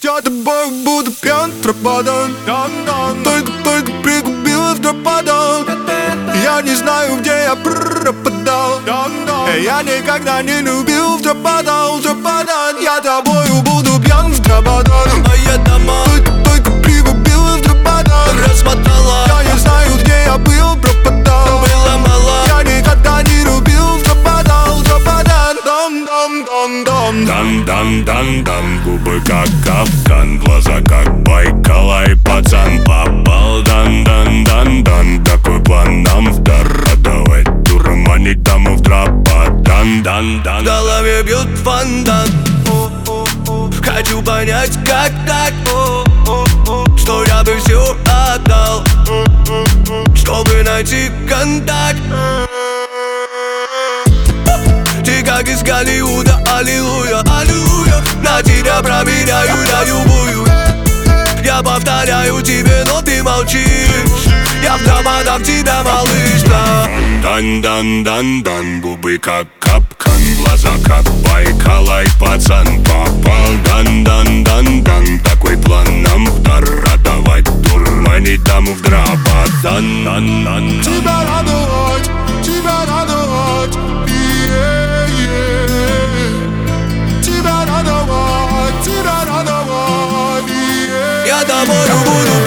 Я тобой буду пьян, пропадан. Только пригубила в пропадан. Я не знаю, где я пропадал. Я никогда не любил в пропадан. Я тобою буду пьян в пропадан. А я дома Только пригубила в пропадан. Расмотала, Я не знаю, где я был, пропадал. было мало. Я никогда не любил в пропадан. Дам-дам-дам-дам. Дан-дан-дан-дан, губы как капкан, глаза как Байкала, и пацан попал. Дан-дан-дан-дан, такой план нам в дар. Давай дурманить даму в драпа. В Дан-дан-дан. голове бьет фонтан. Хочу понять, как так, что я бы все отдал, чтобы найти контакт. Ты как из Голливуда, аллилуйя, аллилуйя. На тебя проверяю на любую. Я повторяю тебе, но ты молчишь. Я в пропадам тебя, малыш, да. Дан-дан-дан-дан, губы как капкан, глаза как Байкала, и пацан попал. Дан-дан-дан-дан, такой план нам в дар. Давай дурманить даму в драпа. Дан-дан-дан. Тебя радовать, тебя радовать. Я тобою буду